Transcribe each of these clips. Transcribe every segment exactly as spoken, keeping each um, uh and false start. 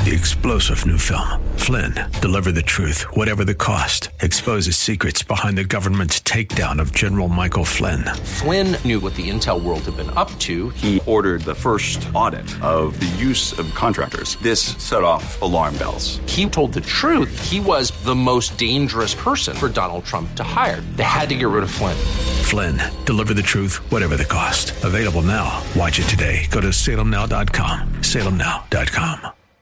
The explosive new film, Flynn, deliver the truth, whatever the cost, exposes secrets behind the government's takedown of General Michael Flynn. Flynn knew what the intel world had been up to. He ordered the first audit of the use of contractors. This set off alarm bells. He told the truth. He was the most dangerous person for Donald Trump to hire. They had to get rid of Flynn. Flynn, deliver the truth, whatever the cost. Available now. Watch it today. Go to salem now dot com. salem now dot com.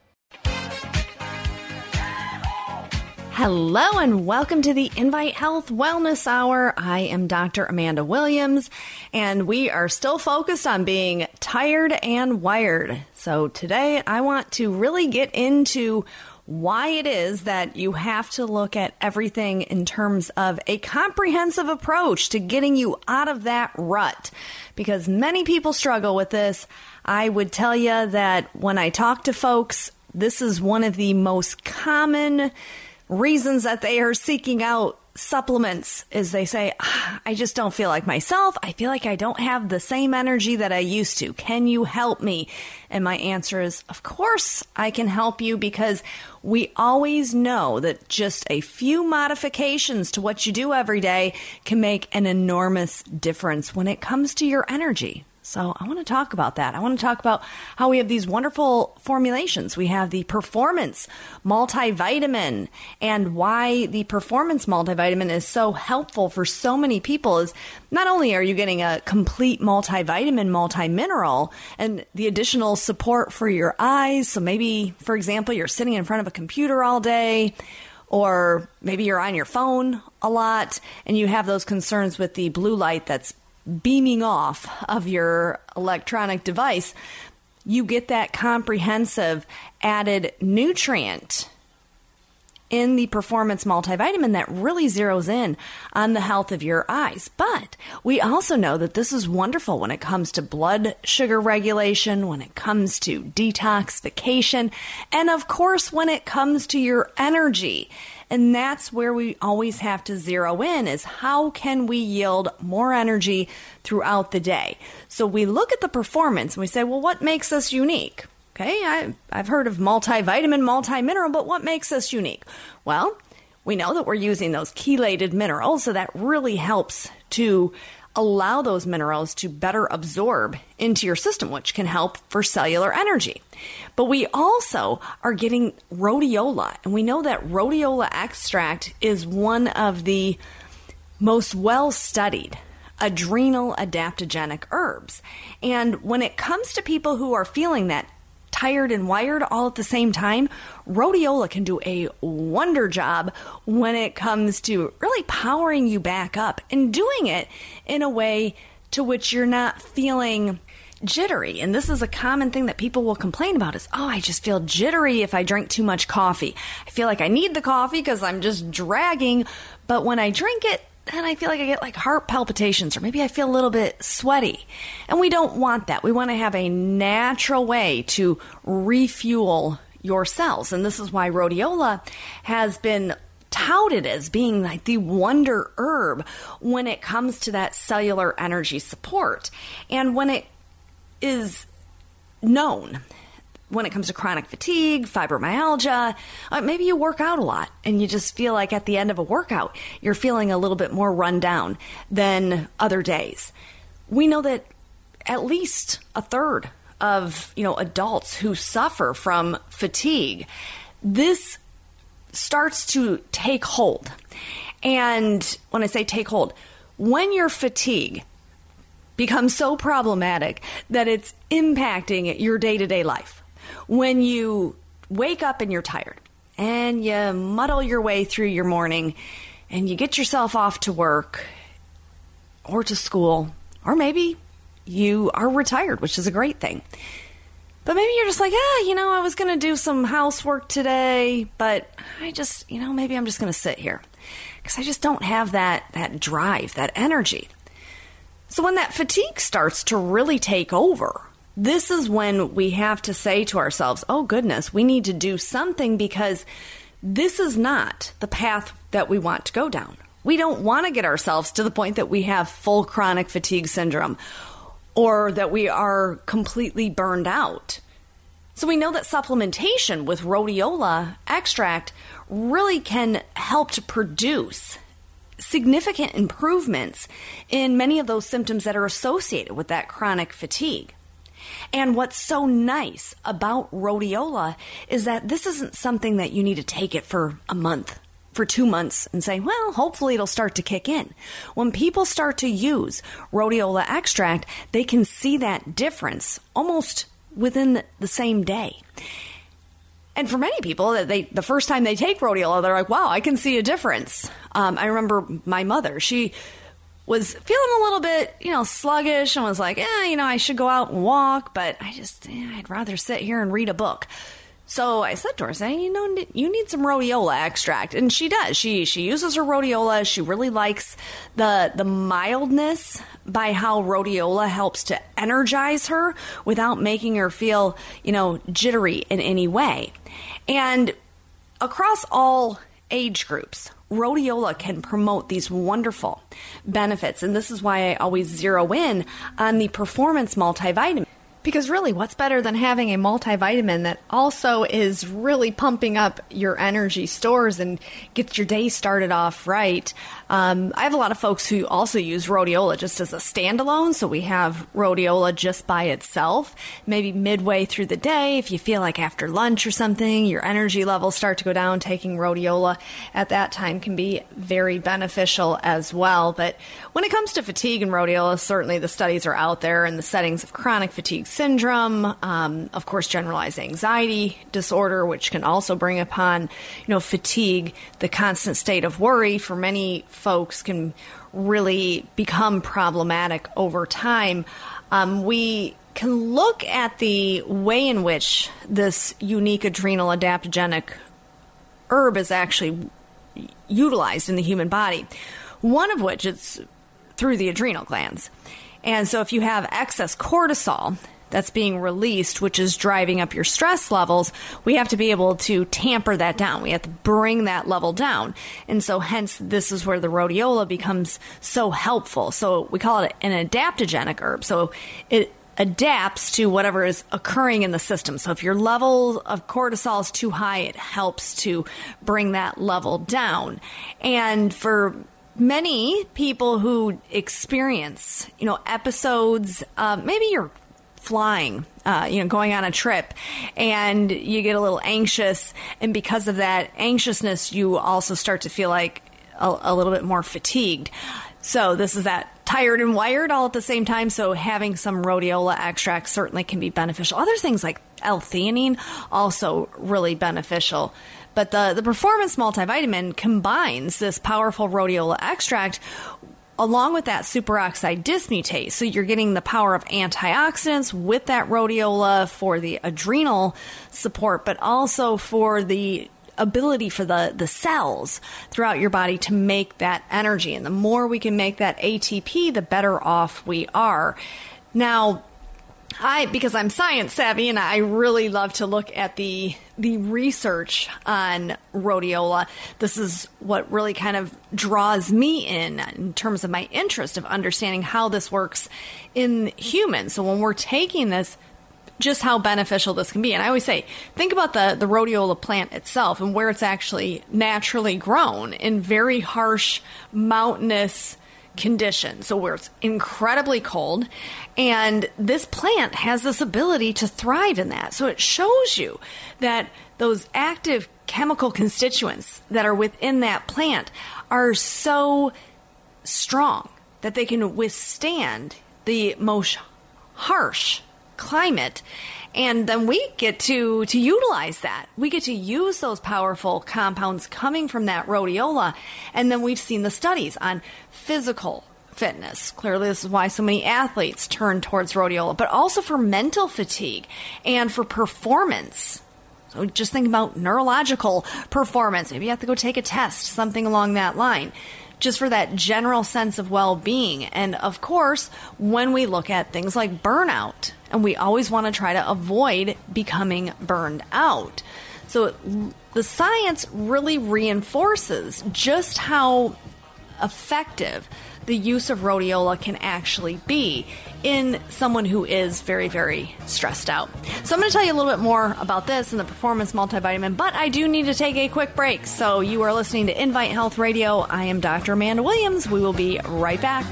Hello and welcome to the Invite Health Wellness Hour. I am Doctor Amanda Williams, and we are still focused on being tired and wired. So today I want to really get into why it is that you have to look at everything in terms of a comprehensive approach to getting you out of that rut, because many people struggle with this. I would tell you that when I talk to folks, this is one of the most common reasons that they are seeking out supplements is they say, ah, I just don't feel like myself. I feel like I don't have the same energy that I used to. Can you help me? And my answer is, of course I can help you, because we always know that just a few modifications to what you do every day can make an enormous difference when it comes to your energy. So I want to talk about that. I want to talk about how we have these wonderful formulations. We have the Performance Multivitamin, and why the Performance Multivitamin is so helpful for so many people is not only are you getting a complete multivitamin, multimineral, and the additional support for your eyes. So maybe, for example, you're sitting in front of a computer all day, or maybe you're on your phone a lot and you have those concerns with the blue light that's beaming off of your electronic device. You get that comprehensive added nutrient in the Performance Multivitamin that really zeroes in on the health of your eyes. But we also know that this is wonderful when it comes to blood sugar regulation, when it comes to detoxification, and of course when it comes to your energy. And that's where we always have to zero in, is how can we yield more energy throughout the day? So we look at the performance and we say, well, what makes us unique? Okay, I, I've heard of multivitamin, multimineral, but what makes us unique? Well, we know that we're using those chelated minerals, so that really helps to allow those minerals to better absorb into your system, which can help for cellular energy. But we also are getting rhodiola, and we know that rhodiola extract is one of the most well-studied adrenal adaptogenic herbs. And when it comes to people who are feeling that tired and wired all at the same time, rhodiola can do a wonder job when it comes to really powering you back up and doing it in a way to which you're not feeling jittery. And this is a common thing that people will complain about is, oh, I just feel jittery if I drink too much coffee. I feel like I need the coffee because I'm just dragging, but when I drink it, then I feel like I get like heart palpitations, or maybe I feel a little bit sweaty. And we don't want that. We want to have a natural way to refuel your cells. And this is why rhodiola has been touted as being like the wonder herb when it comes to that cellular energy support. And when it is known, when it comes to chronic fatigue, fibromyalgia, uh, maybe you work out a lot and you just feel like at the end of a workout, you're feeling a little bit more run down than other days. We know that at least a third of, you know, adults who suffer from fatigue, this starts to take hold. And when I say take hold, when your fatigue becomes so problematic that it's impacting your day-to-day life, when you wake up and you're tired and you muddle your way through your morning and you get yourself off to work or to school, or maybe you are retired, which is a great thing. But maybe you're just like, ah, you know, I was going to do some housework today, but I just, you know, maybe I'm just going to sit here because I just don't have that, that drive, that energy. So when that fatigue starts to really take over, this is when we have to say to ourselves, oh goodness, we need to do something, because this is not the path that we want to go down. We don't want to get ourselves to the point that we have full chronic fatigue syndrome or that we are completely burned out. So we know that supplementation with rhodiola extract really can help to produce significant improvements in many of those symptoms that are associated with that chronic fatigue. And what's so nice about rhodiola is that this isn't something that you need to take it for a month, for two months, and say, well, hopefully it'll start to kick in. When people start to use rhodiola extract, they can see that difference almost within the same day. And for many people, they the first time they take rhodiola, they're like, wow, I can see a difference. Um, I remember my mother, she was feeling a little bit, you know, sluggish and was like, eh, you know, I should go out and walk, but I just, eh, I'd rather sit here and read a book. So I said to her, say, you know, you need some rhodiola extract. And she does. She she uses her rhodiola. She really likes the the mildness by how rhodiola helps to energize her without making her feel, you know, jittery in any way. And across all age groups, rhodiola can promote these wonderful benefits. And this is why I always zero in on the Performance Multivitamin. Because really, what's better than having a multivitamin that also is really pumping up your energy stores and gets your day started off right? Um, I have a lot of folks who also use rhodiola just as a standalone. So we have rhodiola just by itself. Maybe midway through the day, if you feel like after lunch or something, your energy levels start to go down, taking rhodiola at that time can be very beneficial as well. But when it comes to fatigue and rhodiola, certainly the studies are out there in the settings of chronic fatigue syndrome, um, of course, generalized anxiety disorder, which can also bring upon, you know, fatigue. The constant state of worry for many folks can really become problematic over time. Um, we can look at the way in which this unique adrenal adaptogenic herb is actually utilized in the human body. One of which is through the adrenal glands. And so if you have excess cortisol that's being released, which is driving up your stress levels, we have to be able to tamper that down. We have to bring that level down. And so hence, this is where the rhodiola becomes so helpful. So we call it an adaptogenic herb. So it adapts to whatever is occurring in the system. So if your level of cortisol is too high, it helps to bring that level down. And for many people who experience, you know, episodes, uh, maybe you're flying, uh, you know, going on a trip, and you get a little anxious, and because of that anxiousness, you also start to feel like a, a little bit more fatigued. So this is that tired and wired all at the same time. So having some rhodiola extract certainly can be beneficial. Other things like L-theanine also really beneficial. But the, the Performance Multivitamin combines this powerful rhodiola extract along with that superoxide dismutase. So you're getting the power of antioxidants with that rhodiola for the adrenal support, but also for the ability for the, the cells throughout your body to make that energy. And the more we can make that A T P, the better off we are. Now, I, because I'm science savvy and I really love to look at the the research on rhodiola, this is what really kind of draws me in in terms of my interest of understanding how this works in humans. So when we're taking this, just how beneficial this can be. And I always say, think about the, the rhodiola plant itself and where it's actually naturally grown in very harsh, mountainous conditions, so where it's incredibly cold, and this plant has this ability to thrive in that. So it shows you that those active chemical constituents that are within that plant are so strong that they can withstand the most harsh climate. And then we get to, to utilize that. We get to use those powerful compounds coming from that rhodiola. And then we've seen the studies on physical fitness. Clearly, this is why so many athletes turn towards rhodiola, but also for mental fatigue and for performance. So just think about neurological performance. Maybe you have to go take a test, something along that line, just for that general sense of well-being. And of course, when we look at things like burnout, and we always want to try to avoid becoming burned out. So the science really reinforces just how effective the use of rhodiola can actually be in someone who is very, very stressed out. So I'm going to tell you a little bit more about this in the Performance Multivitamin, but I do need to take a quick break. So you are listening to Invite Health Radio. I am Doctor Amanda Williams. We will be right back.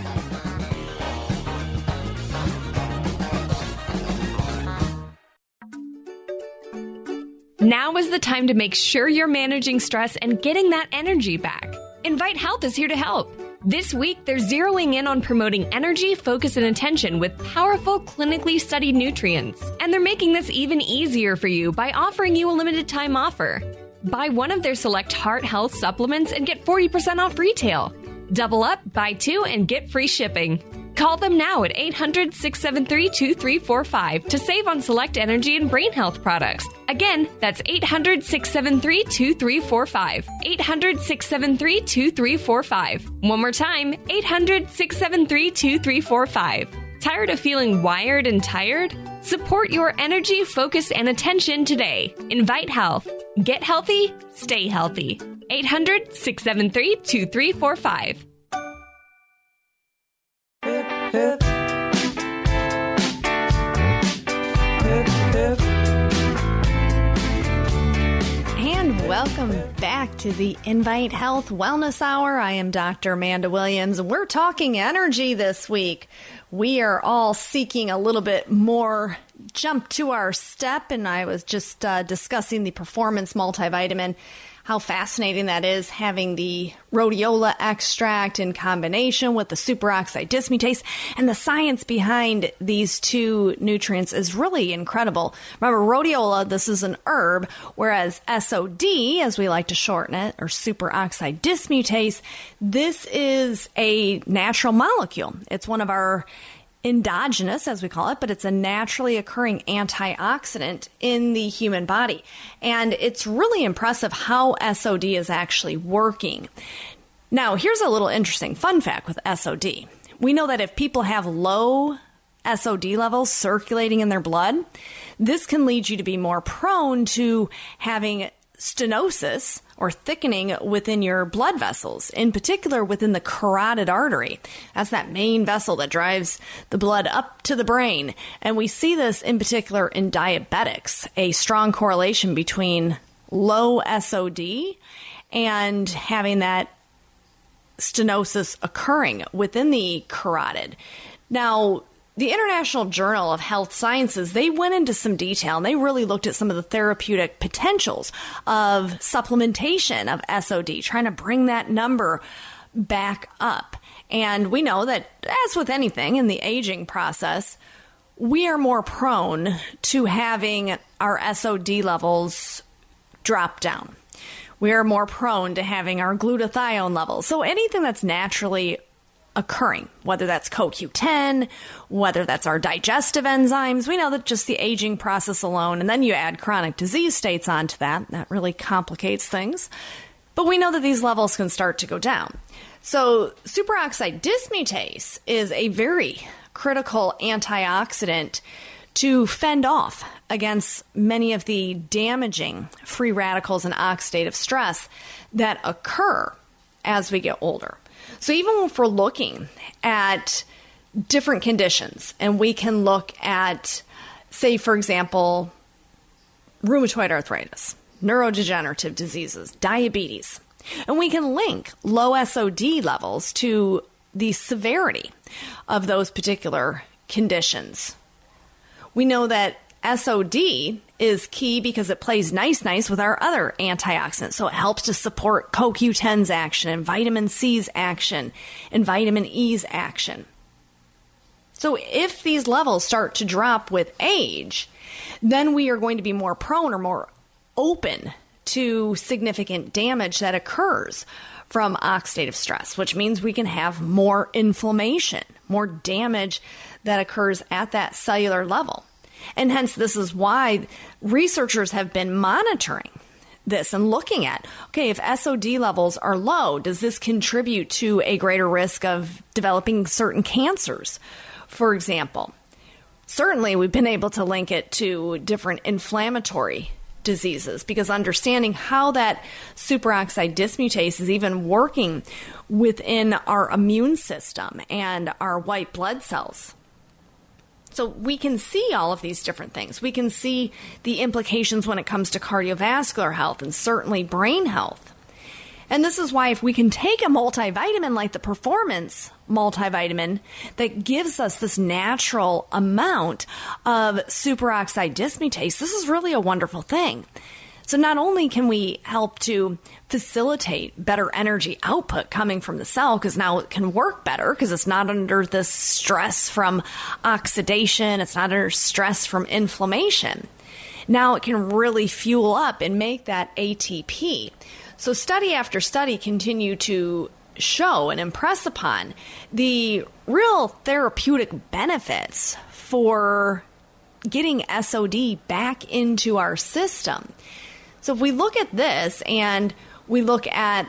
Now is the time to make sure you're managing stress and getting that energy back. Invite Health is here to help. This week, they're zeroing in on promoting energy, focus, and attention with powerful, clinically studied nutrients. And they're making this even easier for you by offering you a limited time offer. Buy one of their select heart health supplements and get forty percent off retail. Double up, buy two, and get free shipping. Call them now at eight hundred, six seven three, two three four five to save on select energy and brain health products. Again, that's eight hundred, six seven three, two three four five. eight hundred, six seven three, two three four five. One more time, eight hundred, six seven three, two three four five. Tired of feeling wired and tired? Support your energy, focus, and attention today. Invite Health. Get healthy, stay healthy. eight hundred, six seven three, two three four five. Hip, hip. Hip, hip. And welcome back to the Invite Health Wellness Hour. I am Doctor Amanda Williams. We're talking energy this week. We are all seeking a little bit more jump to our step, and I was just uh, discussing the Performance Multivitamin, how fascinating that is, having the rhodiola extract in combination with the superoxide dismutase. And the science behind these two nutrients is really incredible. Remember, rhodiola, this is an herb, whereas S O D, as we like to shorten it, or superoxide dismutase, this is a natural molecule. It's one of our endogenous, as we call it, but it's a naturally occurring antioxidant in the human body. And it's really impressive how S O D is actually working. Now, here's a little interesting fun fact with S O D. We know that if people have low S O D levels circulating in their blood, this can lead you to be more prone to having stenosis or thickening within your blood vessels, in particular within the carotid artery. That's that main vessel that drives the blood up to the brain. And we see this in particular in diabetics, a strong correlation between low S O D and having that stenosis occurring within the carotid. Now, the International Journal of Health Sciences, they went into some detail and they really looked at some of the therapeutic potentials of supplementation of S O D, trying to bring that number back up. And we know that, as with anything in the aging process, we are more prone to having our S O D levels drop down. We are more prone to having our glutathione levels. So anything that's naturally occurring, whether that's C O Q ten, whether that's our digestive enzymes. We know that just the aging process alone, and then you add chronic disease states onto that, that really complicates things. But we know that these levels can start to go down. So superoxide dismutase is a very critical antioxidant to fend off against many of the damaging free radicals and oxidative stress that occur as we get older. So even if we're looking at different conditions, and we can look at, say, for example, rheumatoid arthritis, neurodegenerative diseases, diabetes, and we can link low S O D levels to the severity of those particular conditions. We know that S O D is key because it plays nice-nice with our other antioxidants. So it helps to support C O Q ten's action and vitamin C's action and vitamin E's action. So if these levels start to drop with age, then we are going to be more prone or more open to significant damage that occurs from oxidative stress, which means we can have more inflammation, more damage that occurs at that cellular level. And hence, this is why researchers have been monitoring this and looking at, okay, if S O D levels are low, does this contribute to a greater risk of developing certain cancers, for example? Certainly, we've been able to link it to different inflammatory diseases, because understanding how that superoxide dismutase is even working within our immune system and our white blood cells. So we can see all of these different things. We can see the implications when it comes to cardiovascular health and certainly brain health. And this is why if we can take a multivitamin like the Performance multivitamin that gives us this natural amount of superoxide dismutase, this is really a wonderful thing. So not only can we help to facilitate better energy output coming from the cell, because now it can work better because it's not under this stress from oxidation, it's not under stress from inflammation. Now it can really fuel up and make that A T P. So study after study continue to show and impress upon the real therapeutic benefits for getting S O D back into our system. So if we look at this and we look at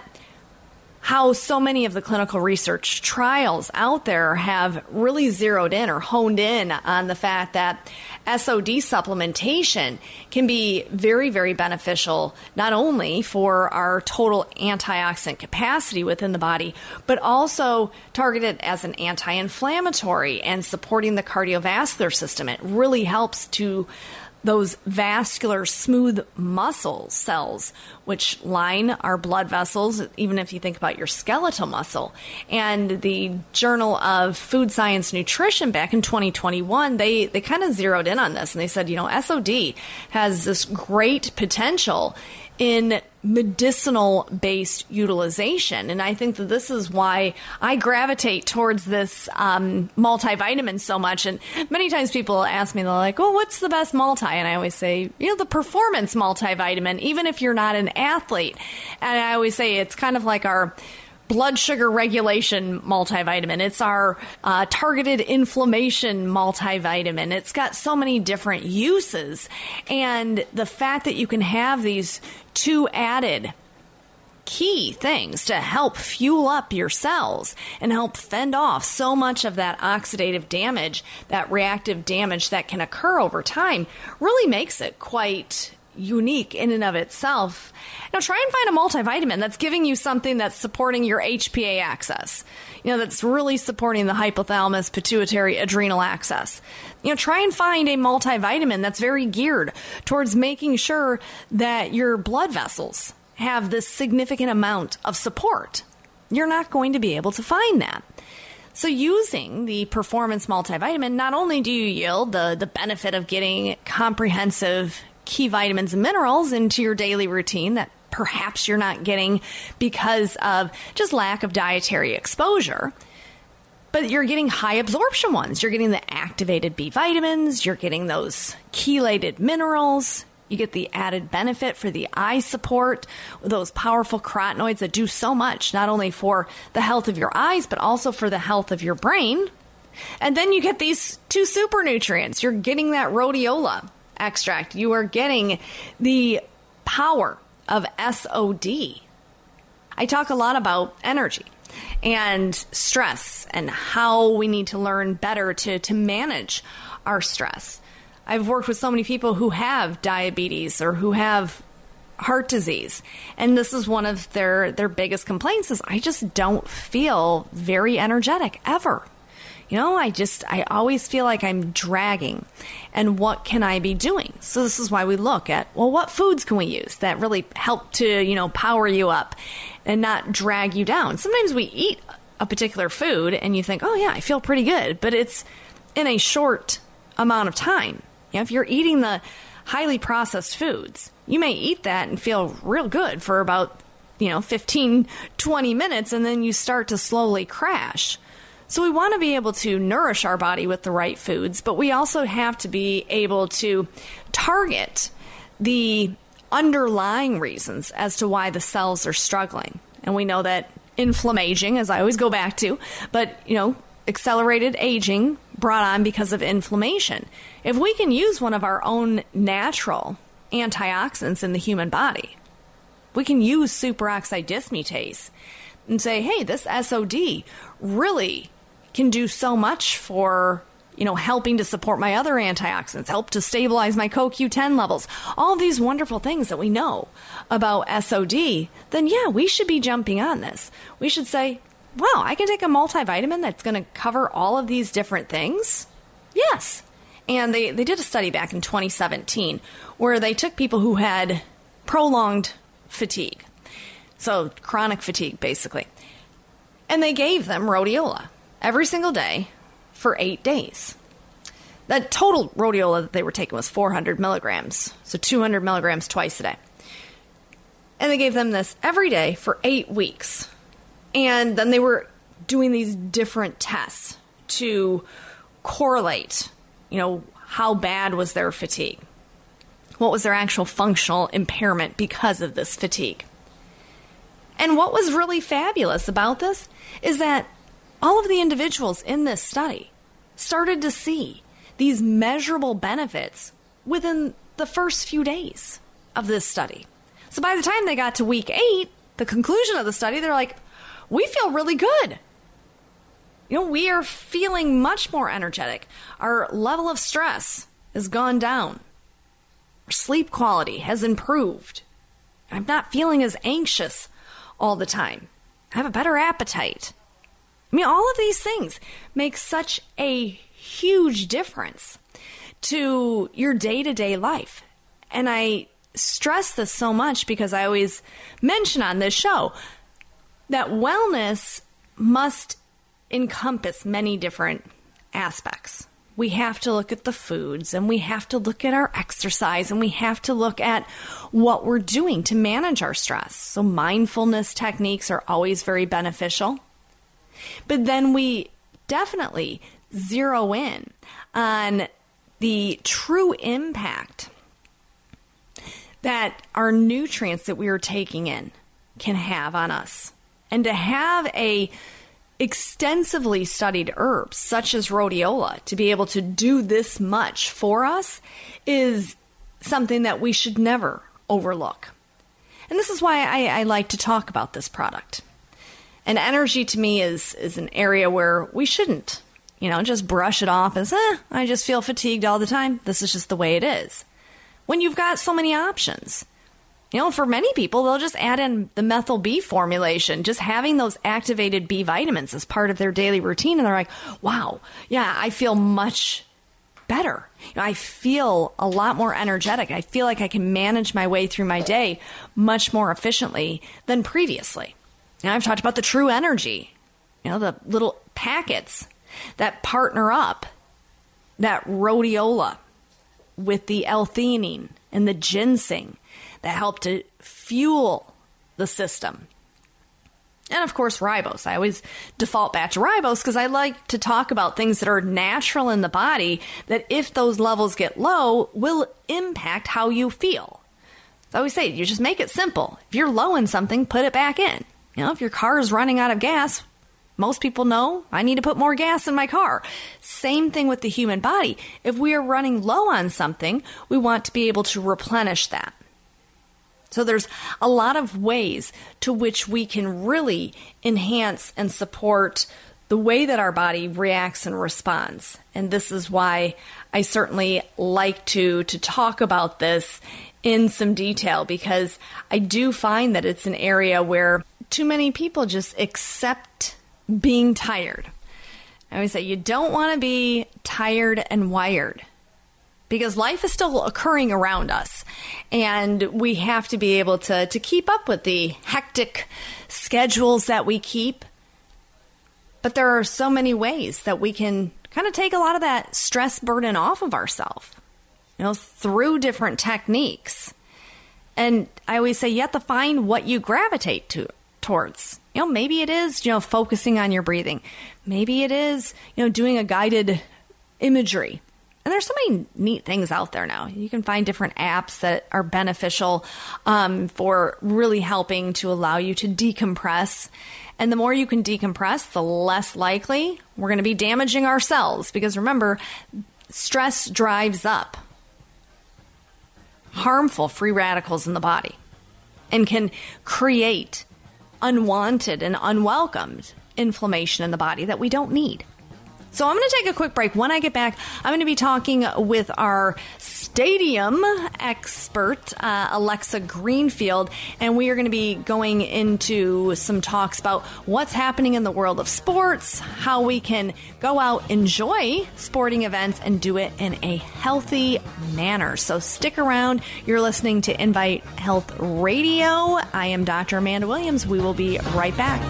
how so many of the clinical research trials out there have really zeroed in or honed in on the fact that S O D supplementation can be very, very beneficial, not only for our total antioxidant capacity within the body, but also targeted as an anti-inflammatory and supporting the cardiovascular system. It really helps to those vascular smooth muscle cells, which line our blood vessels, even if you think about your skeletal muscle. And the Journal of Food Science Nutrition back in twenty twenty-one, they, they kind of zeroed in on this and they said, you know, S O D has this great potential in medicinal-based utilization. And I think that this is why I gravitate towards this um, multivitamin so much. And many times people ask me, they're like, oh, what's the best multi? And I always say, you know, the Performance multivitamin, even if you're not an athlete. And I always say it's kind of like our blood sugar regulation multivitamin. It's our uh, targeted inflammation multivitamin. It's got so many different uses. And the fact that you can have these two added key things to help fuel up your cells and help fend off so much of that oxidative damage, that reactive damage that can occur over time, really makes it quite unique in and of itself. Now try and find a multivitamin that's giving you something that's supporting your H P A axis, you know, that's really supporting the hypothalamus, pituitary, adrenal axis. You know, try and find a multivitamin that's very geared towards making sure that your blood vessels have this significant amount of support. You're not going to be able to find that. So using the Performance multivitamin, not only do you yield the, the benefit of getting comprehensive key vitamins and minerals into your daily routine that perhaps you're not getting because of just lack of dietary exposure, but you're getting high absorption ones. You're getting the activated B vitamins, you're getting those chelated minerals, you get the added benefit for the eye support, those powerful carotenoids that do so much, not only for the health of your eyes, but also for the health of your brain. And then you get these two super nutrients. You're getting that rhodiola extract. You are getting the power of S O D. I talk a lot about energy and stress and how we need to learn better to, to manage our stress. I've worked with so many people who have diabetes or who have heart disease, and this is one of their, their biggest complaints is I just don't feel very energetic ever. You know, I just, I always feel like I'm dragging. And what can I be doing? So this is why we look at, well, what foods can we use that really help to, you know, power you up and not drag you down? Sometimes we eat a particular food and you think, oh yeah, I feel pretty good, but it's in a short amount of time. You know, if you're eating the highly processed foods, you may eat that and feel real good for about, you know, fifteen, twenty minutes, and then you start to slowly crash. So we want to be able to nourish our body with the right foods, but we also have to be able to target the underlying reasons as to why the cells are struggling. And we know that inflammation, as I always go back to, but, you know, accelerated aging brought on because of inflammation. If we can use one of our own natural antioxidants in the human body, we can use superoxide dismutase and say, hey, this S O D really can do so much for you know, helping to support my other antioxidants, help to stabilize my C O Q ten levels, all these wonderful things that we know about S O D, then yeah, we should be jumping on this. We should say, wow, I can take a multivitamin that's going to cover all of these different things? Yes. And they, they did a study back in twenty seventeen where they took people who had prolonged fatigue, so chronic fatigue, basically, and they gave them rhodiola every single day for eight days. The total rhodiola that they were taking was four hundred milligrams, so two hundred milligrams twice a day. And they gave them this every day for eight weeks. And then they were doing these different tests to correlate, you know, how bad was their fatigue? What was their actual functional impairment because of this fatigue? And what was really fabulous about this is that all of the individuals in this study started to see these measurable benefits within the first few days of this study. So by the time they got to week eight, the conclusion of the study, they're like, we feel really good. You know, we are feeling much more energetic. Our level of stress has gone down. Our sleep quality has improved. I'm not feeling as anxious all the time. I have a better appetite. I mean, all of these things make such a huge difference to your day-to-day life. And I stress this so much because I always mention on this show that wellness must encompass many different aspects. We have to look at the foods, and we have to look at our exercise, and we have to look at what we're doing to manage our stress. So mindfulness techniques are always very beneficial. But then we definitely zero in on the true impact that our nutrients that we are taking in can have on us. And to have a extensively studied herbs such as rhodiola to be able to do this much for us is something that we should never overlook. And this is why I, I like to talk about this product. And energy to me is, is an area where we shouldn't, you know, just brush it off as, eh, I just feel fatigued all the time. This is just the way it is. When you've got so many options. You know, for many people, they'll just add in the methyl B formulation, just having those activated B vitamins as part of their daily routine. And they're like, wow, yeah, I feel much better. You know, I feel a lot more energetic. I feel like I can manage my way through my day much more efficiently than previously. Now, I've talked about the True Energy, you know, the little packets that partner up that rhodiola with the L-theanine and the ginseng that help to fuel the system. And of course, ribose. I always default back to ribose because I like to talk about things that are natural in the body that if those levels get low, will impact how you feel. So I always say, you just make it simple. If you're low in something, put it back in. You know, if your car is running out of gas, most people know I need to put more gas in my car. Same thing with the human body. If we are running low on something, we want to be able to replenish that. So there's a lot of ways to which we can really enhance and support the way that our body reacts and responds. And this is why I certainly like to, to talk about this in some detail, because I do find that it's an area where too many people just accept being tired. I always say you don't want to be tired and wired, because life is still occurring around us, and we have to be able to, to keep up with the hectic schedules that we keep. But there are so many ways that we can kind of take a lot of that stress burden off of ourselves, you know, through different techniques. And I always say you have to find what you gravitate to towards. You know, maybe it is, you know, focusing on your breathing. Maybe it is, you know, doing a guided imagery. And there's so many neat things out there now. You can find different apps that are beneficial um, for really helping to allow you to decompress. And the more you can decompress, the less likely we're going to be damaging ourselves. Because remember, stress drives up harmful free radicals in the body and can create unwanted and unwelcomed inflammation in the body that we don't need. So I'm going to take a quick break. When I get back, I'm going to be talking with our stadium expert, uh, Alexa Greenfield, and we are going to be going into some talks about what's happening in the world of sports, how we can go out, enjoy sporting events, and do it in a healthy manner. So stick around. You're listening to Invite Health Radio. I am Doctor Amanda Williams. We will be right back.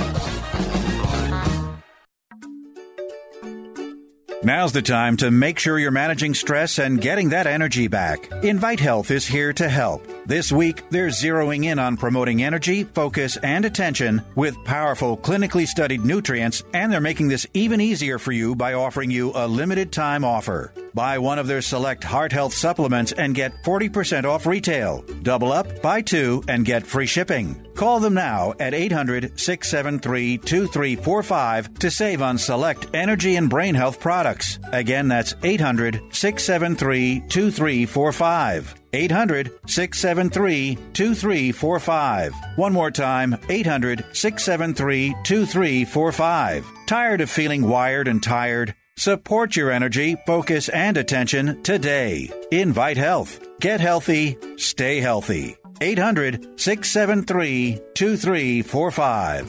Now's the time to make sure you're managing stress and getting that energy back. Invite Health is here to help. This week, they're zeroing in on promoting energy, focus, and attention with powerful, clinically studied nutrients, and they're making this even easier for you by offering you a limited time offer. Buy one of their select heart health supplements and get forty percent off retail. Double up, buy two, and get free shipping. Call them now at eight hundred, six seven three, two three four five to save on select energy and brain health products. Again, that's eight hundred, six seven three, two three four five. eight hundred, six seven three, two three four five. One more time, eight hundred, six seven three, two three four five. Tired of feeling wired and tired? Support your energy, focus, and attention today. Invite Health. Get healthy. Stay healthy. eight hundred, six seven three, two three four five.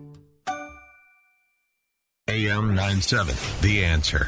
A M ninety-seven, The Answer.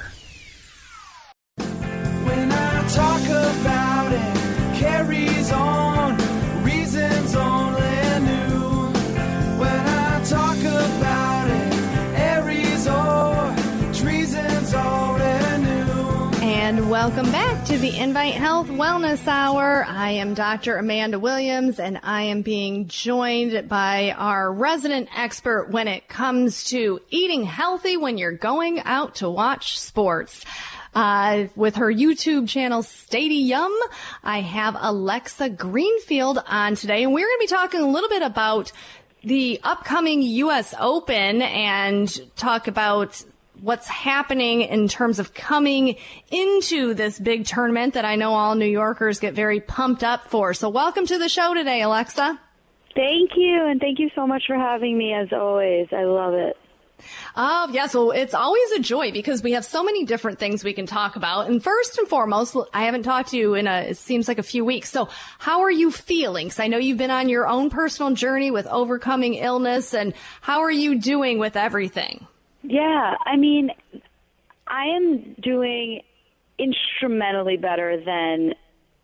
When I talk about it, carries on, reasons only new. When I talk about it, Aries or treason's already new. And welcome back to the Invite Health Wellness Hour. I am Doctor Amanda Williams, and I am being joined by our resident expert when it comes to eating healthy when you're going out to watch sports. Uh, with her YouTube channel, Stadium, I have Alexa Greenfield on today, and we're going to be talking a little bit about the upcoming U S Open and talk about what's happening in terms of coming into this big tournament that I know all New Yorkers get very pumped up for. So welcome to the show today, Alexa. Thank you, and thank you so much for having me, as always. I love it. Oh, yes. Well, it's always a joy because we have so many different things we can talk about. And first and foremost, I haven't talked to you in a, it seems like a few weeks. So how are you feeling? Because I know you've been on your own personal journey with overcoming illness. And how are you doing with everything? Yeah, I mean, I am doing instrumentally better than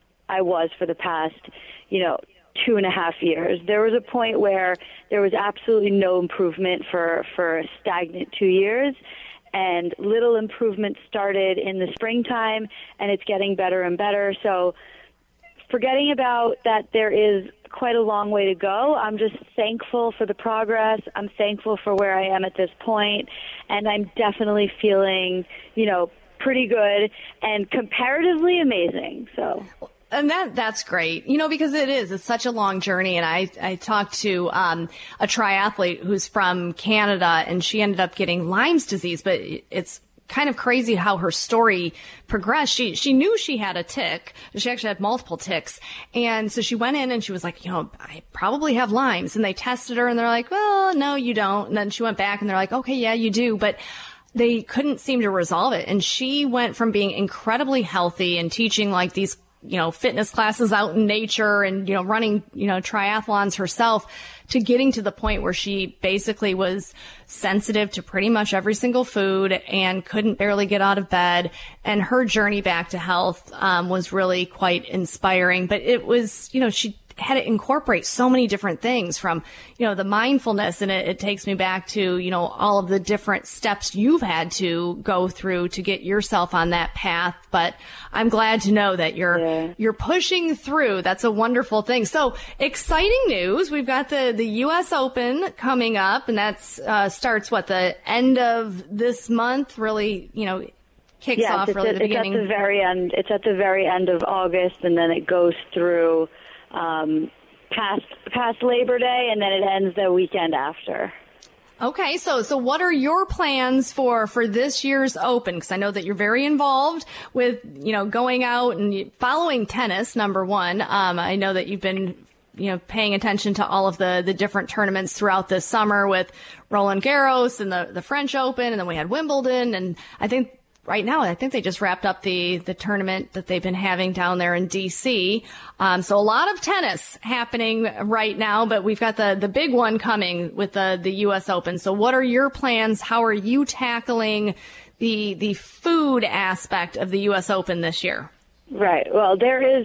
I was for the past, you know, two and a half years. There was a point where there was absolutely no improvement for, for a stagnant two years, and little improvement started in the springtime, and it's getting better and better. So forgetting about that there is quite a long way to go, I'm just thankful for the progress. I'm thankful for where I am at this point, and I'm definitely feeling, you know, pretty good and comparatively amazing. So. And that that's great, you know, because it is. It's such a long journey. And I, I talked to um, a triathlete who's from Canada, and she ended up getting Lyme's disease. But it's kind of crazy how her story progressed. She she knew she had a tick. She actually had multiple ticks. And so she went in and she was like, you know, I probably have Lyme's. And they tested her and they're like, well, no, you don't. And then she went back and they're like, okay, yeah, you do. But they couldn't seem to resolve it. And she went from being incredibly healthy and teaching like these you know, fitness classes out in nature and, you know, running, you know, triathlons herself to getting to the point where she basically was sensitive to pretty much every single food and couldn't barely get out of bed. And her journey back to health um, was really quite inspiring. But it was, you know, she had to incorporate so many different things from, you know, the mindfulness. And it, it takes me back to, you know, all of the different steps you've had to go through to get yourself on that path. But I'm glad to know that you're, yeah. you're pushing through. That's a wonderful thing. So exciting news. We've got the, the U S Open coming up, and that's, uh, starts what, the end of this month, really, you know, kicks yes, off really at, the beginning. It's at the very end. It's at the very end of August, and then it goes through um, past past Labor Day, and then it ends the weekend after. Okay, so so what are your plans for, for this year's Open? Because I know that you're very involved with, you know, going out and following tennis, number one. Um, I know that you've been you know, paying attention to all of the, the different tournaments throughout this summer with Roland Garros and the, the French Open, and then we had Wimbledon. And I think right now, I think they just wrapped up the, the tournament that they've been having down there in D C. Um, so a lot of tennis happening right now, but we've got the, the big one coming with the, the U S Open. So what are your plans? How are you tackling the, the food aspect of the U S Open this year? Right. Well, there is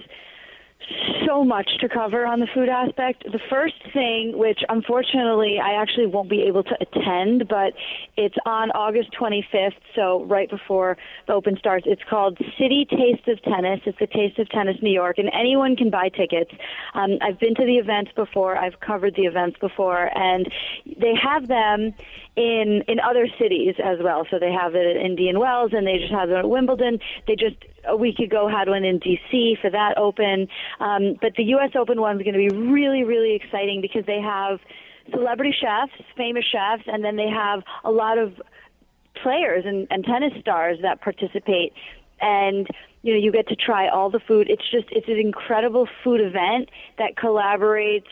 so much to cover on the food aspect. The first thing, which unfortunately I actually won't be able to attend, but it's on August twenty-fifth, so right before the Open starts. It's called City Taste of Tennis. It's the Taste of Tennis New York, and anyone can buy tickets. Um, I've been to the events before. I've covered the events before, and they have them in in other cities as well. So they have it at Indian Wells, and they just have it at Wimbledon. They just a week ago had one in D C for that Open. Um, but the U S Open one is going to be really, really exciting because they have celebrity chefs, famous chefs, and then they have a lot of players and, and tennis stars that participate. And, you know, you get to try all the food. It's just, it's an incredible food event that collaborates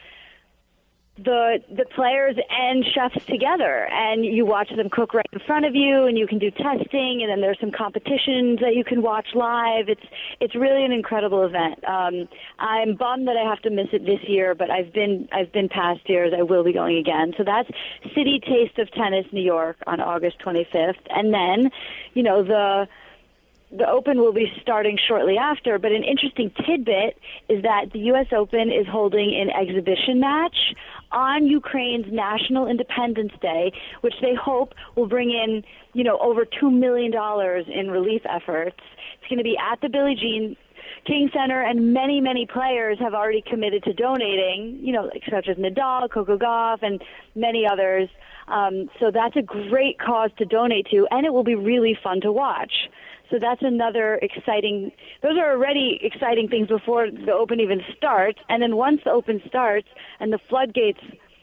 the the players and chefs together, and you watch them cook right in front of you, and you can do testing, and then there's some competitions that you can watch live. It's it's really an incredible event. Um, I'm bummed that I have to miss it this year, but I've been I've been past years. I will be going again. So that's City Taste of Tennis New York on August twenty-fifth, and then, you know, the The Open will be starting shortly after, but an interesting tidbit is that the U S Open is holding an exhibition match on Ukraine's National Independence Day, which they hope will bring in, you know, over two million dollars in relief efforts. It's going to be at the Billie Jean King Center, and many, many players have already committed to donating, you know, such as Nadal, Coco Gauff, and many others. Um, so that's a great cause to donate to, and it will be really fun to watch. So that's another exciting, those are already exciting things before the Open even starts. And then once the Open starts and the floodgates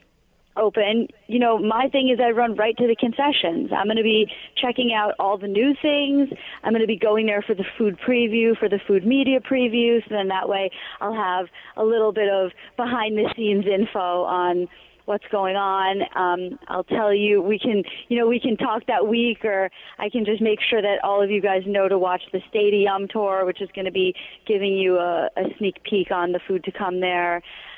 open, you know, my thing is I run right to the concessions. I'm going to be checking out all the new things. I'm going to be going there for the food preview, for the food media preview. So then that way I'll have a little bit of behind the scenes info on what's going on. Um, I'll tell you, we can, you know, we can talk that week, or I can just make sure that all of you guys know to watch the Stadium Tour, which is going to be giving you a, a sneak peek on the food to come there.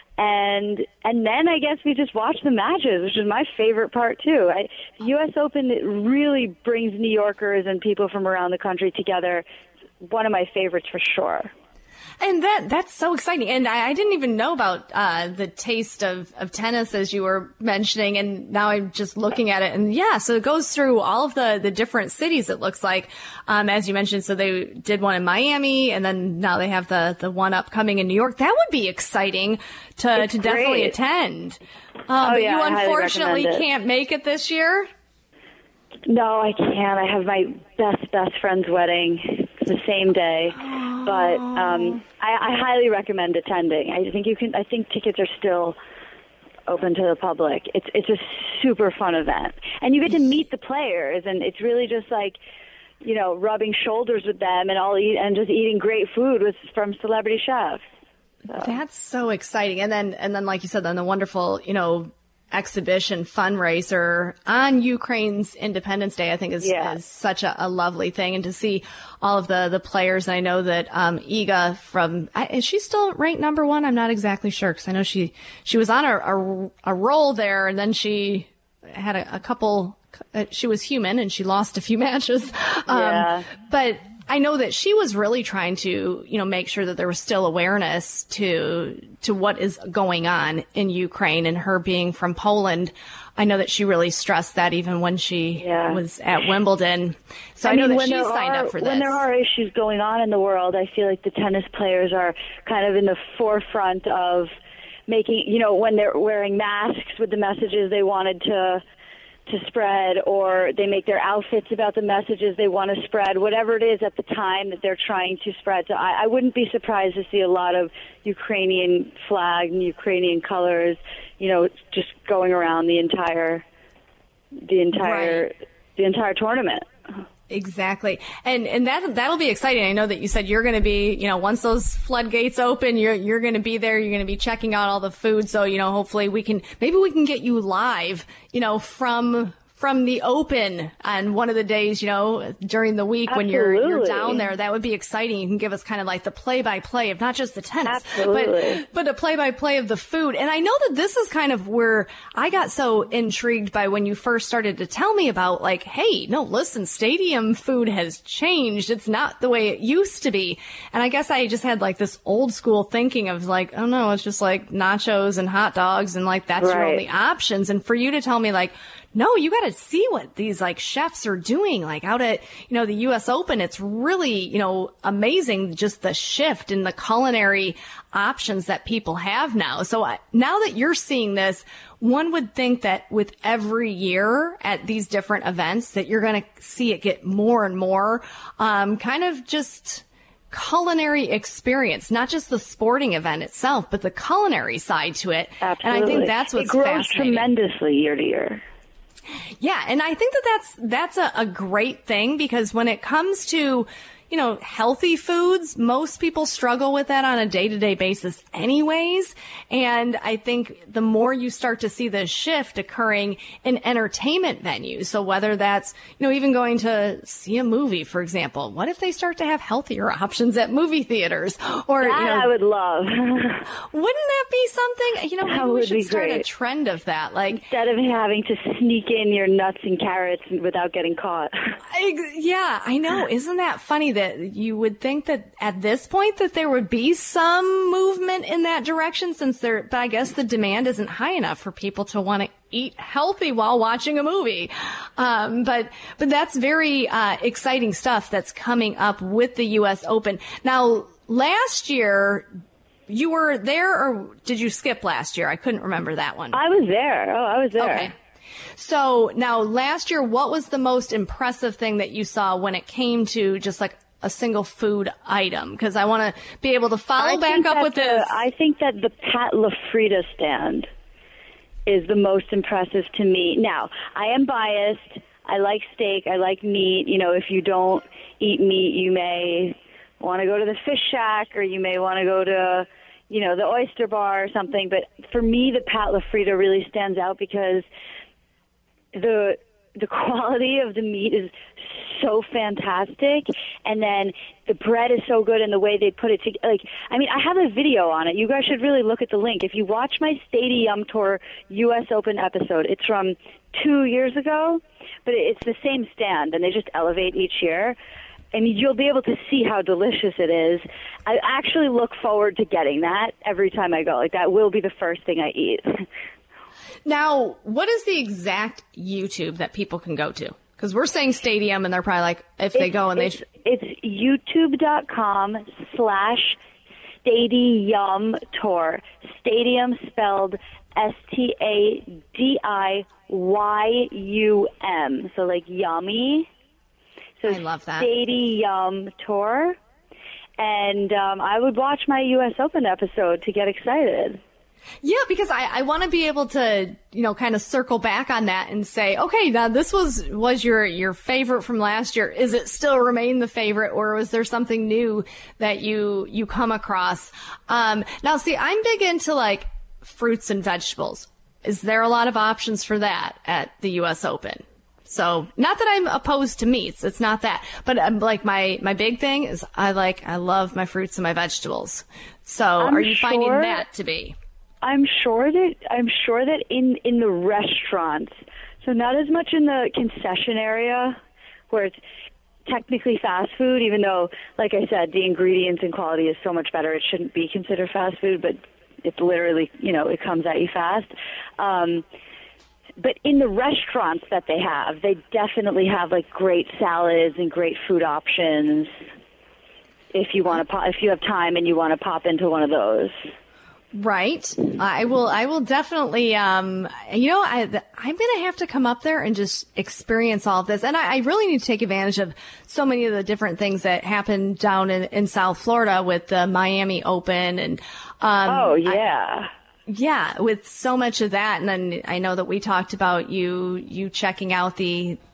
And and then I guess we just watch the matches, which is my favorite part too. I, the U S Open, it really brings New Yorkers and people from around the country together. One of my favorites for sure. And that that's so exciting. And I, I didn't even know about uh, the taste of, of tennis, as you were mentioning. And now I'm just looking at it. And yeah, so it goes through all of the, the different cities, it looks like, um, as you mentioned. So they did one in Miami, and then now they have the, the one upcoming in New York. That would be exciting to, it's to great. definitely attend. Um, oh, but yeah, you unfortunately can't make it this year? No, I can't. I have my best, best friend's wedding the same day, but um, I, I highly recommend attending. I think you can. I think tickets are still open to the public. It's it's a super fun event, and you get to meet the players, and it's really just like, you know, rubbing shoulders with them and all eat and just eating great food with from celebrity chefs. So. That's so exciting, and then and then like you said, then the wonderful, you know, exhibition fundraiser on Ukraine's Independence Day, I think is, yeah. is such a, a lovely thing. And to see all of the, the players, and I know that um, Iga from, is she still ranked number one? I'm not exactly sure, because I know she, she was on a, a, a roll there, and then she had a, a couple, uh, she was human and she lost a few matches. Um, yeah. But I know that she was really trying to, you know, make sure that there was still awareness to to what is going on in Ukraine, and her being from Poland. I know that she really stressed that even when she yeah. was at Wimbledon. So I, I mean, know that she signed are, up for this. When there are issues going on in the world, I feel like the tennis players are kind of in the forefront of making, you know, when they're wearing masks with the messages they wanted to to spread, or they make their outfits about the messages they want to spread, whatever it is at the time that they're trying to spread. So I, I wouldn't be surprised to see a lot of Ukrainian flag and Ukrainian colors, you know, just going around the entire, the entire, right. the entire tournament. Exactly. And and that that'll be exciting. I know that you said you're going to be, you know, once those floodgates open, you're you're going to be there, you're going to be checking out all the food. So, you know, hopefully we can maybe we can get you live, you know, from from the open on one of the days, you know, during the week when you're you're down there. That would be exciting. You can give us kind of like the play-by-play of not just the tennis, Absolutely. but but a play-by-play of the food. And I know that this is kind of where I got so intrigued by when you first started to tell me about, like, hey, no, listen, stadium food has changed. It's not the way it used to be. And I guess I just had like this old school thinking of like, oh no, it's just like nachos and hot dogs and like that's your Right. only options. And for you to tell me like, no, you got to see what these like chefs are doing, like out at, you know, the U S Open. It's really, you know, amazing just the shift in the culinary options that people have now. So I, now that you're seeing this, one would think that with every year at these different events that you're going to see it get more and more, um, kind of just culinary experience, not just the sporting event itself, but the culinary side to it. Absolutely. And I think that's what's it grows fascinating. tremendously year to year. Yeah, and I think that that's that's a, a great thing because when it comes to, you know, healthy foods, most people struggle with that on a day-to-day basis anyways. And I think the more you start to see the shift occurring in entertainment venues, so whether that's, you know, even going to see a movie, for example, what if they start to have healthier options at movie theaters? Or, That you know, I would love. wouldn't that be something? You know, maybe That we would should be start great. a trend of that. Like, Instead of having to sneak in your nuts and carrots without getting caught. Ex- Yeah, I know. Isn't that funny that you would think that at this point that there would be some movement in that direction since there, but I guess the demand isn't high enough for people to want to eat healthy while watching a movie. Um, but, but that's very, uh, exciting stuff that's coming up with the U S Open. Now, last year, you were there or did you skip last year? I couldn't remember that one. I was there. Oh, I was there. Okay. So now last year, what was the most impressive thing that you saw when it came to just like a single food item? Because I want to be able to follow I back think up that with the, this. I think that the Pat LaFrida stand is the most impressive to me. Now, I am biased. I like steak. I like meat. You know, if you don't eat meat, you may want to go to the Fish Shack or you may want to go to, you know, the Oyster Bar or something. But for me, the Pat LaFrida really stands out because the the quality of the meat is so fantastic, and then the bread is so good, and the way they put it together. Like, I mean, I have a video on it. You guys should really look at the link. If you watch my Stadium Tour U S Open episode, it's from two years ago, but it's the same stand, and they just elevate each year. And you'll be able to see how delicious it is. I actually look forward to getting that every time I go. Like, that will be the first thing I eat. Now, what is the exact YouTube that people can go to? Because we're saying stadium, and they're probably like, if they It's- go and they... it's, it's youtube.com slash stadium tour. Stadium spelled S T A D I Y U M. So like yummy. So I love that. Stadium tour. And um, I would watch my U S Open episode to get excited. Yeah, because I, I want to be able to, you know, kind of circle back on that and say, okay, now this was, was your, your favorite from last year. Is it still remain the favorite, or was there something new that you, you come across? Um, now see, I'm big into like fruits and vegetables. Is there a lot of options for that at the U S Open? So not that I'm opposed to meats. It's not that, but um, like my, my big thing is I like, I love my fruits and my vegetables. So I'm are you finding sure- that to be? I'm sure that I'm sure that in in the restaurants, so not as much in the concession area where it's technically fast food, even though, like I said, the ingredients and quality is so much better. It shouldn't be considered fast food, but it's literally, you know, it comes at you fast. Um, but in the restaurants that they have, they definitely have like great salads and great food options. If you want to, pop, if you have time and you want to pop into one of those. Right. I will, I will definitely, um, you know, I, I'm going to have to come up there and just experience all of this. And I, I really need to take advantage of so many of the different things that happen down in, in South Florida with the Miami Open and, um, oh yeah. I, yeah, with so much of that. And then I know that we talked about you, you checking out the,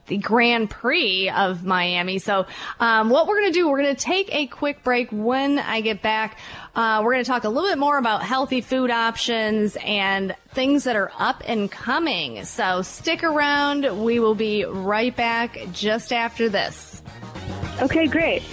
the Grand Prix of Miami. So um, what we're going to do, we're going to take a quick break. When I get back, uh, we're going to talk a little bit more about healthy food options and things that are up and coming. So stick around. We will be right back just after this. Okay, great.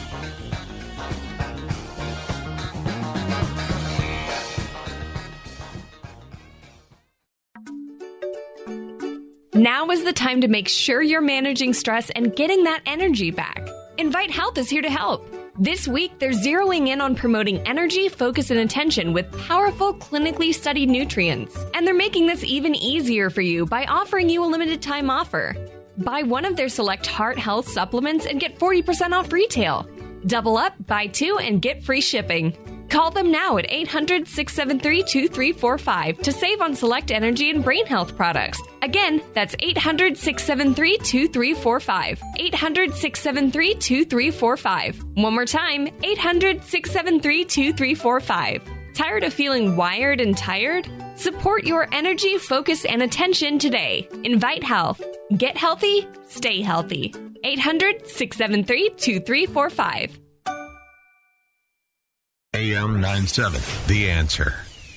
Now is the time to make sure you're managing stress and getting that energy back. Invite Health is here to help. This week, they're zeroing in on promoting energy, focus, and attention with powerful, clinically studied nutrients. And they're making this even easier for you by offering you a limited time offer. Buy one of their select heart health supplements and get forty percent off retail. Double up, buy two, and get free shipping. Call them now at eight hundred, six seven three, two three four five to save on select energy and brain health products. Again, that's eight hundred, six seven three, two three four five. eight hundred, six seven three, two three four five. One more time, eight hundred, six seven three, two three four five. Tired of feeling wired and tired? Support your energy, focus, and attention today. Invite Health. Get healthy, stay healthy. eight hundred, six seven three, two three four five. A M ninety-seven, The Answer.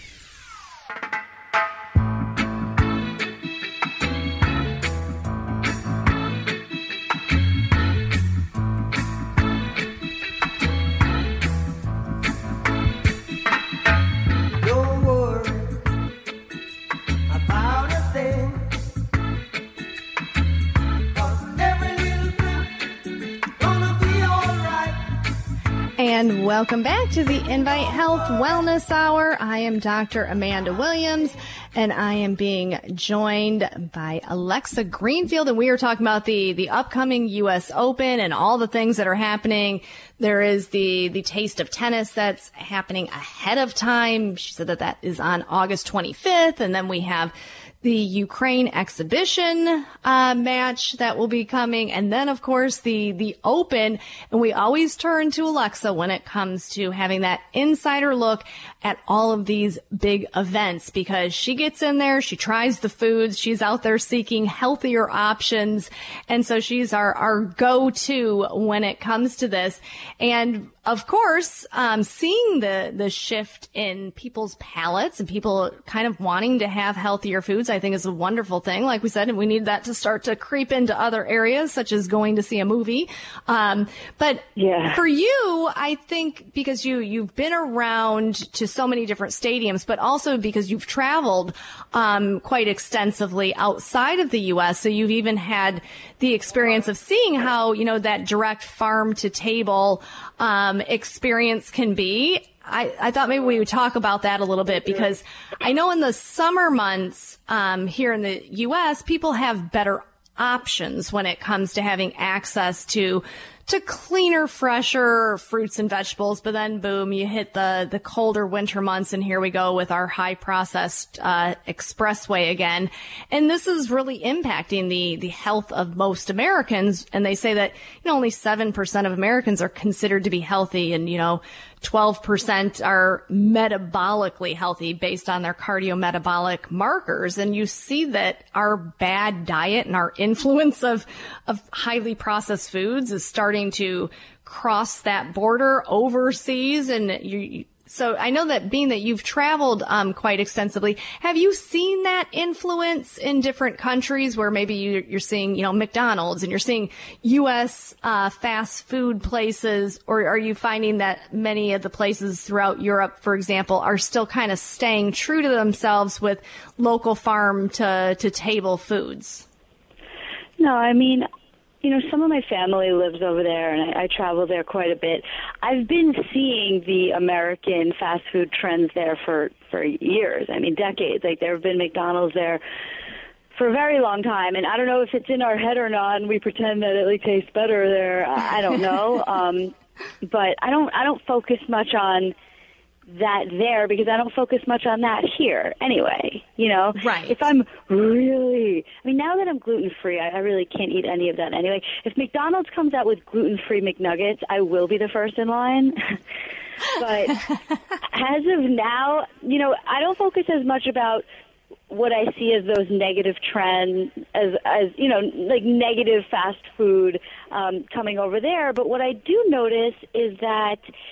Don't worry about a thing. 'Cause every little thing gonna be alright. And welcome back to the Invite Health Wellness Hour. I am Doctor Amanda Williams, and I am being joined by Alexa Greenfield, and we are talking about the, the upcoming U S Open and all the things that are happening. There is the, the Taste of Tennis that's happening ahead of time. She said that that is on August twenty-fifth, and then we have the Ukraine exhibition uh, match that will be coming, and then of course the the Open. And we always turn to Alexa when it comes to having that insider look at all of these big events, because she gets in there, she tries the foods, she's out there seeking healthier options, and so she's our our go-to when it comes to this. And of course, um, seeing the the shift in people's palates and people kind of wanting to have healthier foods, I think is a wonderful thing. Like we said, and we need that to start to creep into other areas, such as going to see a movie. Um, but Yeah. for you, I think because you, you've been around to so many different stadiums, but also because you've traveled um, quite extensively outside of the U S, so you've even had the experience of seeing how, you know, that direct farm to table um, experience can be. I, I thought maybe we would talk about that a little bit, because I know in the summer months um, here in the U S, people have better options when it comes to having access to to cleaner, fresher fruits and vegetables. But then, boom, you hit the the colder winter months, and here we go with our high processed uh, expressway again. And this is really impacting the the health of most Americans. And they say that, you know, only seven percent of Americans are considered to be healthy, and, you know, twelve percent are metabolically healthy based on their cardiometabolic markers. And you see that our bad diet and our influence of, of highly processed foods is starting to cross that border overseas. And you, so I know that being that you've traveled um, quite extensively, have you seen that influence in different countries where maybe you, you're seeing, you know, McDonald's and you're seeing U S uh, fast food places, or are you finding that many of the places throughout Europe, for example, are still kind of staying true to themselves with local farm to, to table foods? No, I mean, you know, some of my family lives over there, and I, I travel there quite a bit. I've been seeing the American fast food trends there for, for years. I mean, decades. Like, there have been McDonald's there for a very long time, and I don't know if it's in our head or not, and we pretend that it like tastes better there. I don't know, um, but I don't. I don't focus much on that there, because I don't focus much on that here anyway, you know? Right. If I'm really, I mean, now that I'm gluten-free, I, I really can't eat any of that anyway. If McDonald's comes out with gluten-free McNuggets, I will be the first in line. But as of now, you know, I don't focus as much about what I see as those negative trends, as, as you know, like negative fast food um, coming over there. But what I do notice is that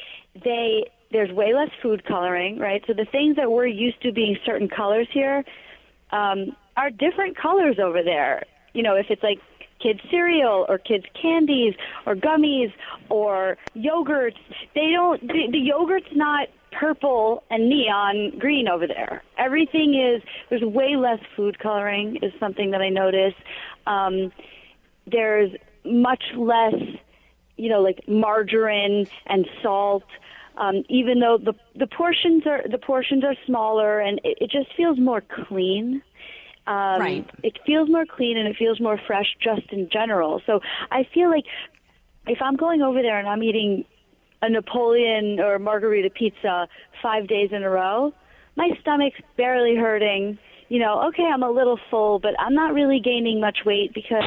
they there's way less food coloring, right? So the things that we're used to being certain colors here um, are different colors over there. You know, if it's like kids cereal or kids candies or gummies or yogurts, they don't. The, the yogurt's not purple and neon green over there. Everything is, there's way less food coloring is something that I notice. Um, there's much less, you know, like margarine and salt. Um, even though the the portions are the portions are smaller, and it, it just feels more clean. Um, right. It feels more clean and it feels more fresh just in general. So I feel like if I'm going over there and I'm eating a Napoleon or margarita pizza five days in a row, my stomach's barely hurting. You know, okay, I'm a little full, but I'm not really gaining much weight because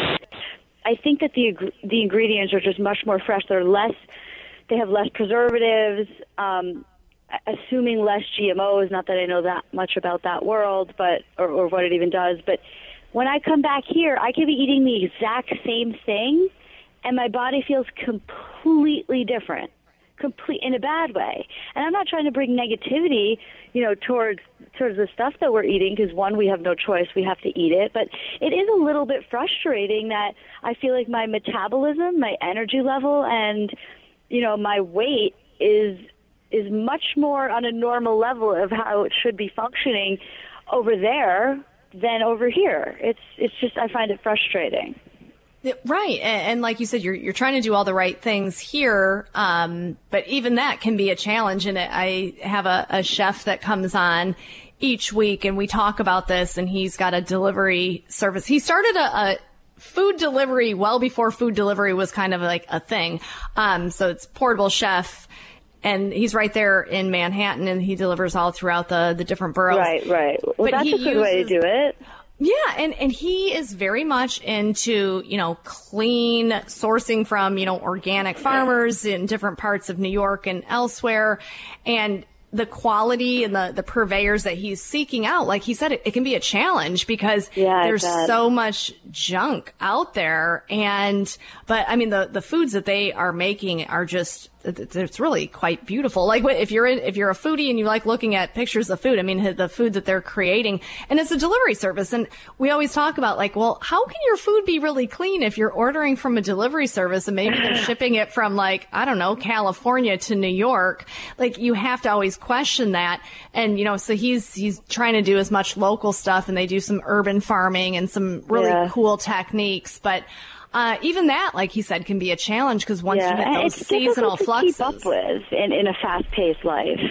I think that the the ingredients are just much more fresh. They're less, they have less preservatives, um, assuming less G M Os. Not that I know that much about that world, but or, or what it even does. But when I come back here, I could be eating the exact same thing, and my body feels completely different. Complete in a bad way. And I'm not trying to bring negativity, you know, towards towards the stuff that we're eating, because one, we have no choice, we have to eat it. But it is a little bit frustrating that I feel like my metabolism, my energy level, and you know, my weight is is much more on a normal level of how it should be functioning over there than over here. It's it's just, I find it frustrating. Right. And, and like you said, you're you're trying to do all the right things here. Um, but even that can be a challenge. And it, I have a, a chef that comes on each week and we talk about this, and he's got a delivery service. He started a, a food delivery well before food delivery was kind of like a thing. Um, so it's Portable Chef, and he's right there in Manhattan, and he delivers all throughout the, the different boroughs. Right, right. Well, but that's a good uses, way to do it. Yeah, and, and he is very much into, you know, clean sourcing from, you know, organic farmers in different parts of New York and elsewhere. And the quality and the, the purveyors that he's seeking out, like he said, it, it can be a challenge because yeah, there's so much junk out there. And, but I mean, the, the foods that they are making are just, it's really quite beautiful. Like if you're in, if you're a foodie and you like looking at pictures of food, I mean, the food that they're creating, and it's a delivery service. And we always talk about like, well, how can your food be really clean if you're ordering from a delivery service and maybe they're shipping it from like, I don't know, California to New York? Like you have to always question that. And, you know, so he's, he's trying to do as much local stuff, and they do some urban farming and some really yeah. cool techniques. But Uh, even that, like he said, can be a challenge because once yeah. you hit those it's seasonal to fluxes, keep up with in, in a fast-paced life.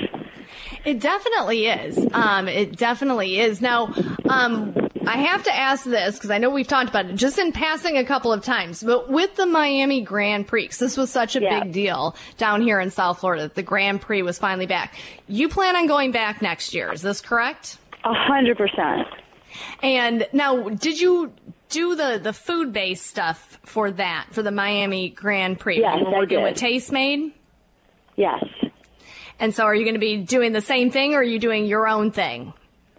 It definitely is. Um, it definitely is. Now, um, I have to ask this because I know we've talked about it just in passing a couple of times, but with the Miami Grand Prix, this was such a yeah. big deal down here in South Florida. The Grand Prix was finally back. You plan on going back next year. Is this correct? A hundred percent. And now, did you do the, the food-based stuff for that, for the Miami Grand Prix? Yes, you were I working did. with Tastemade? Yes. And so are you going to be doing the same thing, or are you doing your own thing?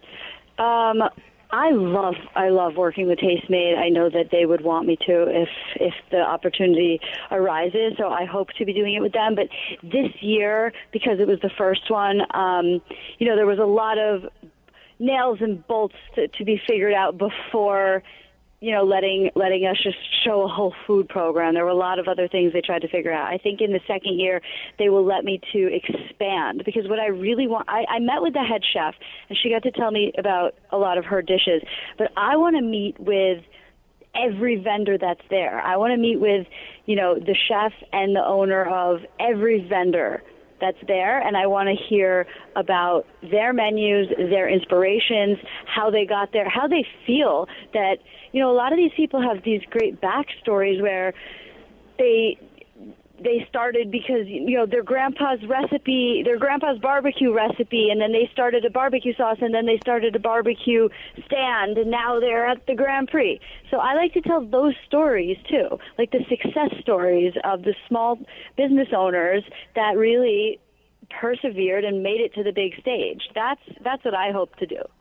Um, I love I love working with Tastemade. I know that they would want me to if if the opportunity arises, so I hope to be doing it with them. But this year, because it was the first one, um, you know, there was a lot of nails and bolts to, to be figured out before, you know, letting letting us just show a whole food program. There were a lot of other things they tried to figure out. I think in the second year, they will let me to expand, because what I really want, I, I met with the head chef, and she got to tell me about a lot of her dishes, but I want to meet with every vendor that's there. I want to meet with, you know, the chef and the owner of every vendor that's there, and I want to hear about their menus, their inspirations, how they got there, how they feel that, you know, a lot of these people have these great backstories where they they started because, you know, their grandpa's recipe, their grandpa's barbecue recipe, and then they started a barbecue sauce, and then they started a barbecue stand, and now they're at the Grand Prix. So I like to tell those stories, too, like the success stories of the small business owners that really persevered and made it to the big stage. That's that's what I hope to do.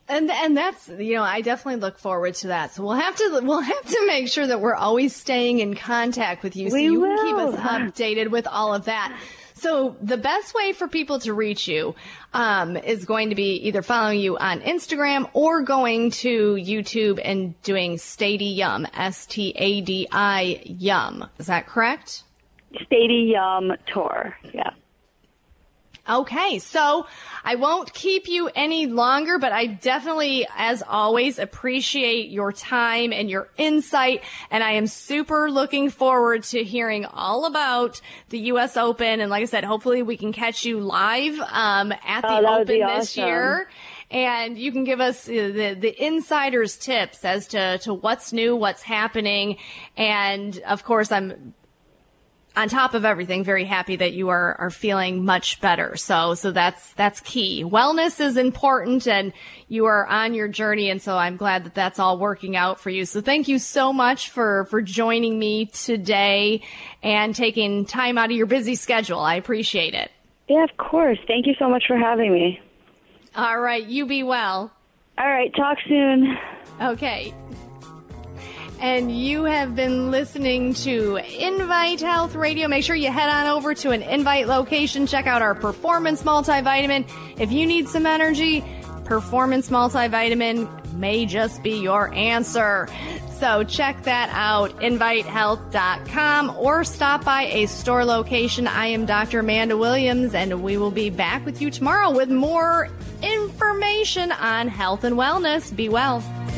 And and that's, you know, I definitely look forward to that. So we'll have to we'll have to make sure that we're always staying in contact with you so we you will. can keep us updated with all of that. So the best way for people to reach you um, is going to be either following you on Instagram or going to YouTube and doing Stadium, S T A D I Yum. Is that correct? Stadium Tour, yeah. Okay, so I won't keep you any longer, but I definitely, as always, appreciate your time and your insight, and I am super looking forward to hearing all about the U S Open, and like I said, hopefully we can catch you live um, at the oh, Open this awesome. year, and you can give us the, the insider's tips as to, to what's new, what's happening, and of course, I'm on top of everything, very happy that you are, are feeling much better. So, so that's, that's key. Wellness is important and you are on your journey. And so I'm glad that that's all working out for you. So thank you so much for, for joining me today and taking time out of your busy schedule. I appreciate it. Yeah, of course. Thank you so much for having me. All right. You be well. All right. Talk soon. Okay. And you have been listening to Invite Health Radio. Make sure you head on over to an Invite location. Check out our Performance Multivitamin. If you need some energy, Performance Multivitamin may just be your answer. So check that out, invite health dot com, or stop by a store location. I am Doctor Amanda Williams, and we will be back with you tomorrow with more information on health and wellness. Be well.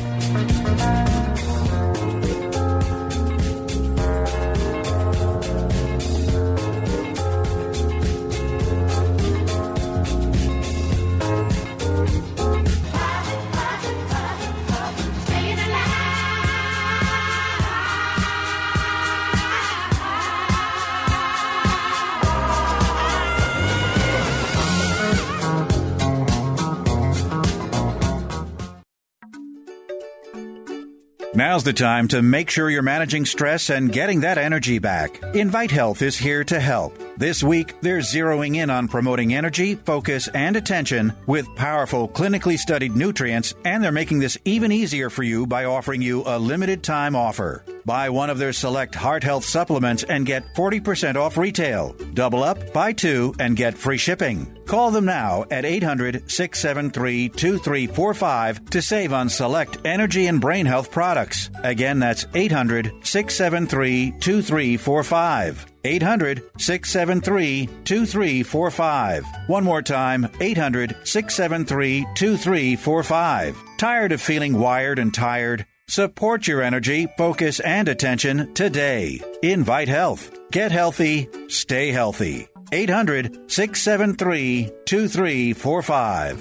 Now's the time to make sure you're managing stress and getting that energy back. Invite Health is here to help. This week, they're zeroing in on promoting energy, focus, and attention with powerful, clinically studied nutrients, and they're making this even easier for you by offering you a limited time offer. Buy one of their select heart health supplements and get forty percent off retail. Double up, buy two, and get free shipping. Call them now at eight hundred, six seven three, two three four five to save on select energy and brain health products. Again, that's eight hundred, six seven three, two three four five. eight hundred, six seven three, two three four five. One more time, eight hundred, six seven three, two three four five. Tired of feeling wired and tired? Support your energy, focus, and attention today. Invite Health. Get healthy. Stay healthy. eight hundred, six seven three, two three four five.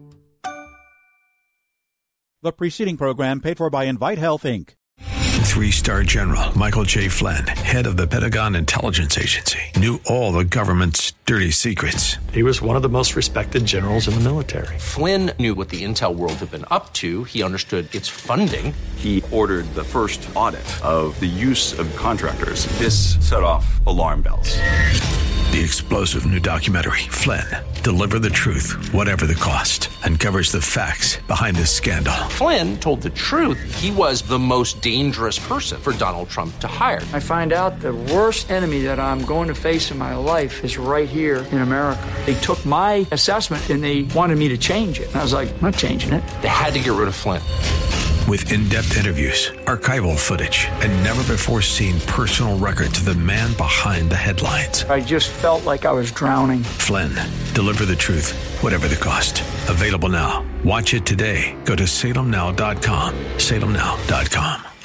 The preceding program paid for by Invite Health, Incorporated. Three-star General Michael J. Flynn, head of the Pentagon Intelligence Agency, knew all the government's dirty secrets. He was one of the most respected generals in the military. Flynn knew what the intel world had been up to. He understood its funding. He ordered the first audit of the use of contractors. This set off alarm bells. The explosive new documentary, Flynn, Deliver the Truth, Whatever the Cost, uncovers the facts behind this scandal. Flynn told the truth. He was the most dangerous person for Donald Trump to hire. I find out the worst enemy that I'm going to face in my life is right here in America. They took my assessment and they wanted me to change it. And I was like, I'm not changing it. They had to get rid of Flynn. With in-depth interviews, archival footage, and never-before-seen personal records of the man behind the headlines. I just felt like I was drowning. Flynn, Deliver the Truth, Whatever the Cost. Available now. Watch it today. Go to salem now dot com. salem now dot com.